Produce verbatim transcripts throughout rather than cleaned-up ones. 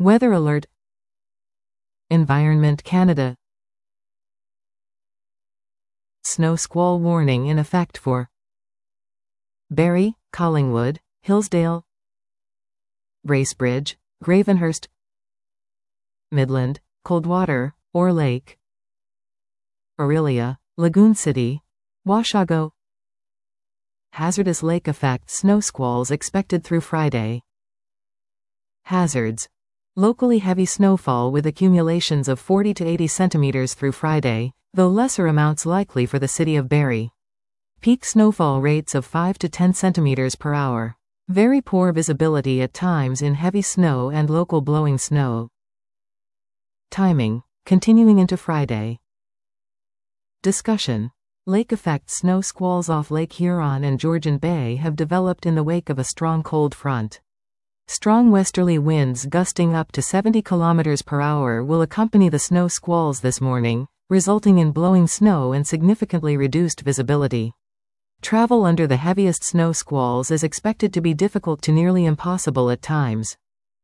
Weather alert. Environment Canada. Snow squall warning in effect for Barrie, Collingwood, Hillsdale, Bracebridge, Gravenhurst, Midland, Coldwater, Orr Lake, Orillia, Lagoon City, Washago. Hazardous lake effect snow squalls expected through Friday. Hazards. Locally heavy snowfall with accumulations of forty to eighty centimeters through Friday, though lesser amounts likely for the city of Barrie. Peak snowfall rates of five to ten centimeters per hour. Very poor visibility at times in heavy snow and local blowing snow. Timing. Continuing into Friday. Discussion. Lake effect snow squalls off Lake Huron and Georgian Bay have developed in the wake of a strong cold front. Strong westerly winds gusting up to seventy kilometers per hour will accompany the snow squalls this morning, resulting in blowing snow and significantly reduced visibility. Travel under the heaviest snow squalls is expected to be difficult to nearly impossible at times.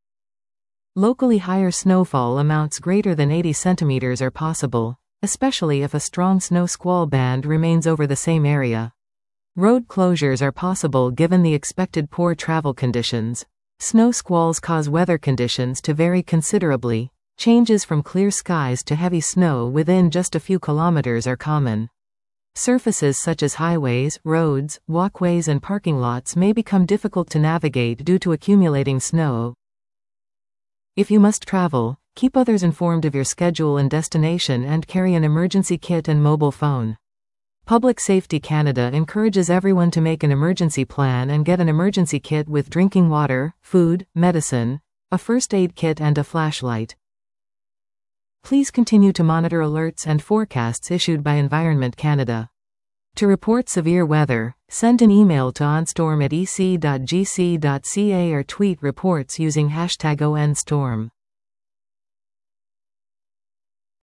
Locally higher snowfall amounts greater than eighty centimeters are possible, especially if a strong snow squall band remains over the same area. Road closures are possible given the expected poor travel conditions. Snow squalls cause weather conditions to vary considerably. Changes from clear skies to heavy snow within just a few kilometers are common. Surfaces such as highways, roads, walkways and parking lots may become difficult to navigate due to accumulating snow. If you must travel, keep others informed of your schedule and destination and carry an emergency kit and mobile phone. Public Safety Canada encourages everyone to make an emergency plan and get an emergency kit with drinking water, food, medicine, a first aid kit and a flashlight. Please continue to monitor alerts and forecasts issued by Environment Canada. To report severe weather, send an email to onstorm at e c dot g c dot c a or tweet reports using hashtag O N storm.